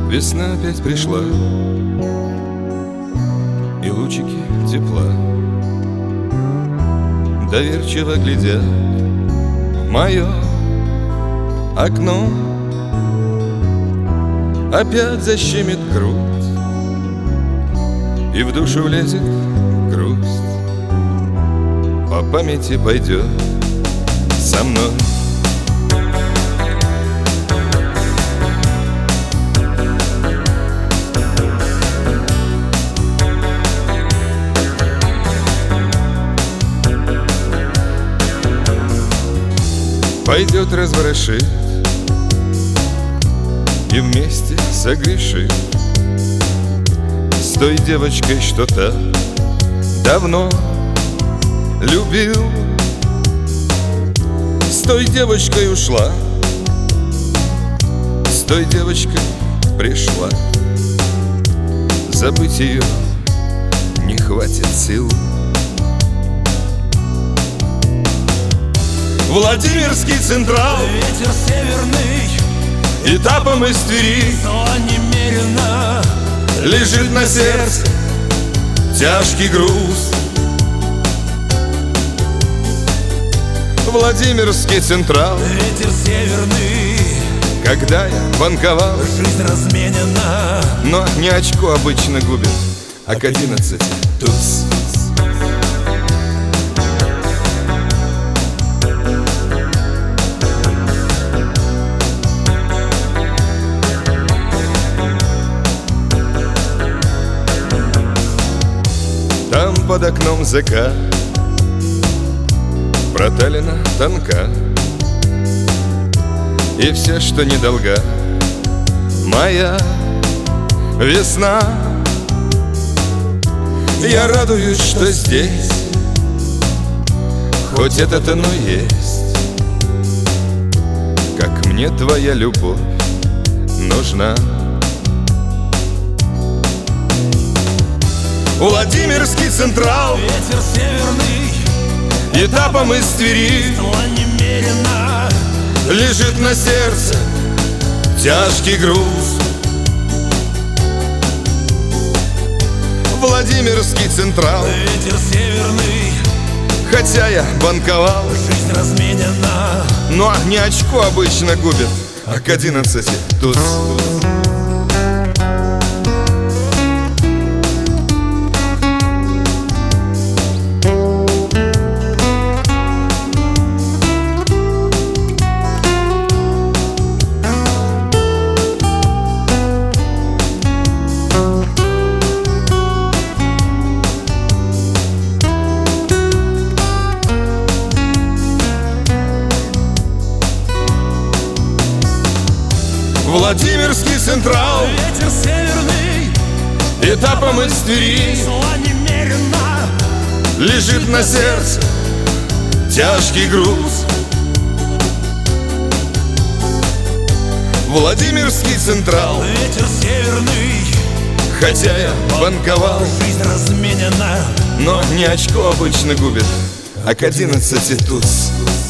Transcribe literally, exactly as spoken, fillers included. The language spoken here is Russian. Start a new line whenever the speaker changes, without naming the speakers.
Весна опять пришла, и лучики тепла доверчиво глядят в мое окно. Опять защемит грудь, и в душу влезет грусть. По памяти пойдет со мной. Пойдет разворошит и вместе согрешит с той девочкой, что так давно любил. С той девочкой ушла, с той девочкой пришла. Забыть ее не хватит сил. Владимирский Централ,
ветер северный,
этапом из Твери
зла немерено,
лежит на сердце тяжкий груз. Владимирский Централ,
ветер северный,
когда я банковал,
жизнь разменена,
но не очко обычно губит, а к одиннадцати туз. Там под окном закат, проталина тонка, и все, что недолга, моя весна. Я радуюсь, что здесь хоть этот иной есть, как мне твоя любовь нужна. Владимирский Централ,
ветер северный,
этапом из Твери
зла немерено,
лежит на сердце тяжкий груз. Владимирский Централ,
ветер северный,
хотя я банковал,
жизнь разменена,
но не очко обычно губит, а к одиннадцати туз. Владимирский Централ,
ветер северный,
этапом из Твери
зла немерено,
лежит на сердце тяжкий груз. Владимирский Централ,
ветер северный,
хотя я банковал,
жизнь разменена,
но не очко обычно губит, а к одиннадцати туз.